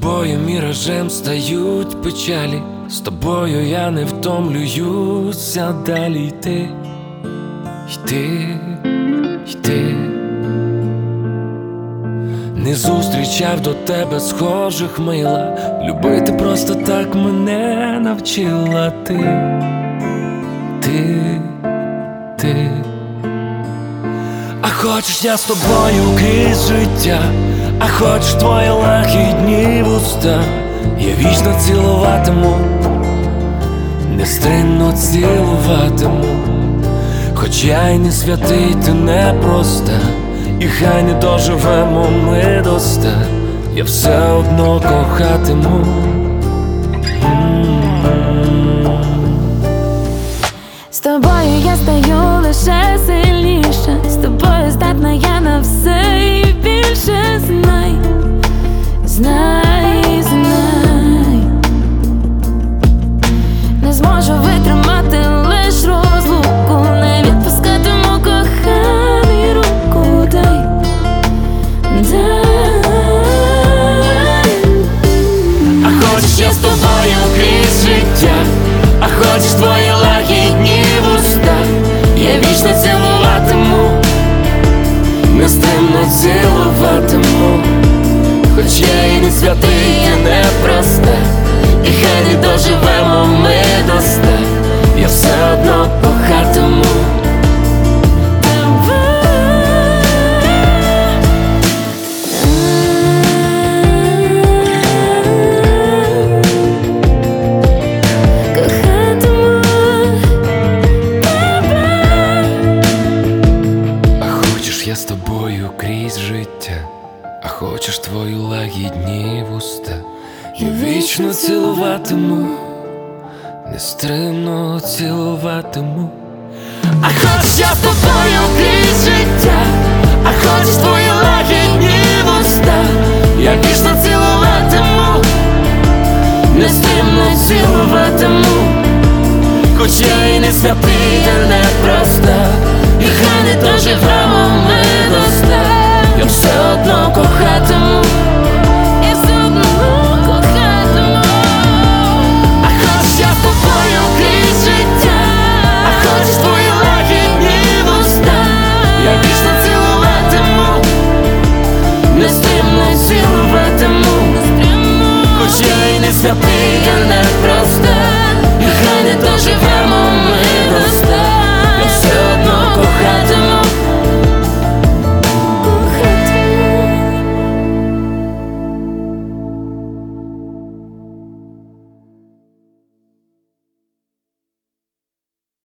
тобою міражем стають печалі, з тобою я не втомлююся далі йти, йти, йти. Не зустрічав до тебе схожих мила, любити просто так мене навчила ти, ти. А хочеш я з тобою крізь життя, а хочеш твої лагідні вуста, я вічно цілуватиму, нестримно цілуватиму. Хоч я й не святий, ти не проста, і хай не доживемо ми до ста, я все одно кохатиму. З тобою я стаю лише сильніше, з тобою здатна я на все і більше. Знай, знай, знай, не зможу витримати лиш розлуку, не відпускатиму коханий руку. Дай, дай. А хочеш я з тобою крізь життя, а хочеш твої лагідні вуста, я вічно цілуватиму, нестримно цілуватиму. Хоч я і не святий, я не проста, і хай не доживемо ми до ста, я все одно кохатиму. Я з тобою крізь життя, а хочеш твої лагідні вуста, я вічно цілуватиму, нестримно цілуватиму. А хочеш я з тобою крізь життя, а хочеш твої лагідні вуста, я вічно цілуватиму, нестримно цілуватиму. Хоч я і не святий, та не проста, і хай не доживемо ми до ста, я все одно кохатиму, я все одно кохатиму. А хочеш я з тобою крізь життя, а хочеш твої лагідні вуста, я вічно цілуватиму, нестримно цілуватиму. Хоч я і не святий, я не